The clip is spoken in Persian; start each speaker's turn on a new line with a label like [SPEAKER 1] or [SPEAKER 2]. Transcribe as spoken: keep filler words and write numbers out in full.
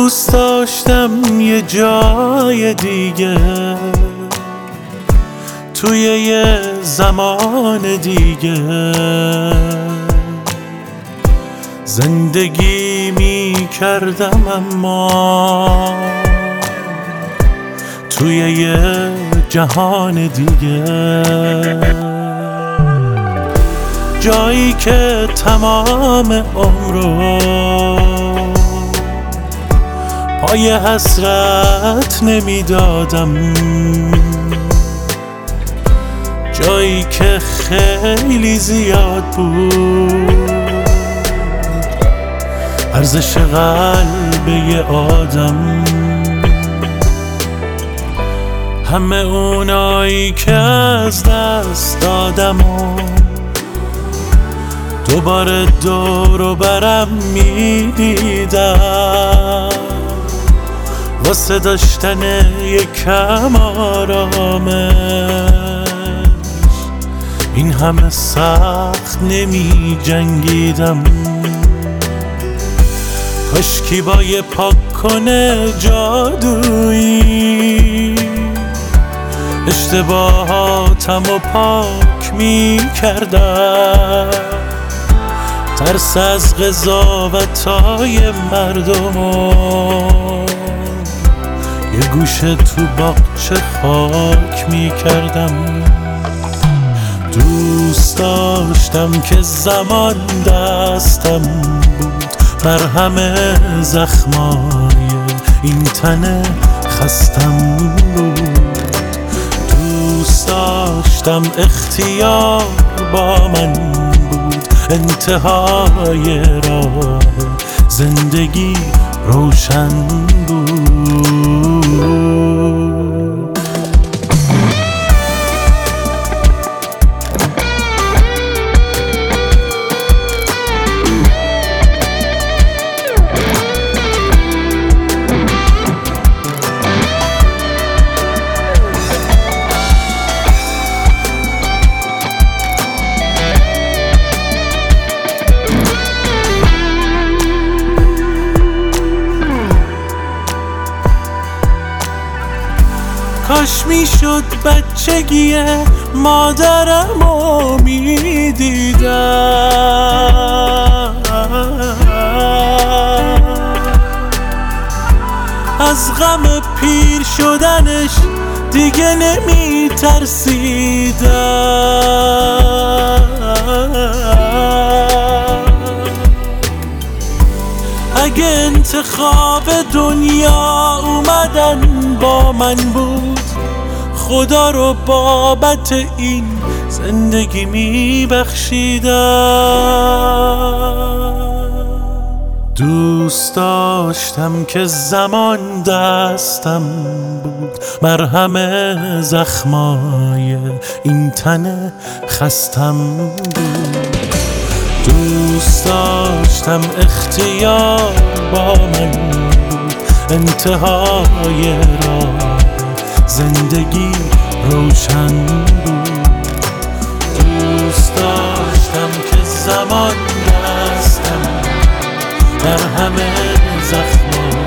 [SPEAKER 1] دوست داشتم یه جای دیگه، توی یه زمان دیگه زندگی می کردم، اما توی یه جهان دیگه، جایی که تمام عمرو پای حسرت نمیدادم، جایی که خیلی زیاد بود ارزش قلب یه آدم. همه اونایی که از دست دادم و دوباره دور و برم میدیدم، واسه داشتن یکم آرامش این همه سخت نمی جنگیدم. کاشکی با یه پاک کنه جادویی اشتباهاتم و پاک می کردم، ترس از قضاوتای مردم و یه گوشه تو باغچه خاک می کردم. دوست داشتم که زمان دستم بود بر همه زخمای این تن خستم بود. دوست داشتم اختیار با من بود، انتهای راه زندگی روشن بود. کاش میشد بچگی مادرمو میدیدم، از غم پیر شدنش دیگه نمی ترسیدم. اگه انتخاب دنیا اومدن با من بود، خدا رو بابت این زندگی میبخشیدم. دوست داشتم که زمان دستم بود مرهم زخمای این تن خستم بود. دوست داشتم اختیار با من بود، انتهای راه زندگی روشن بود. دوست داشتم که زمان دستم در همه زخم‌ها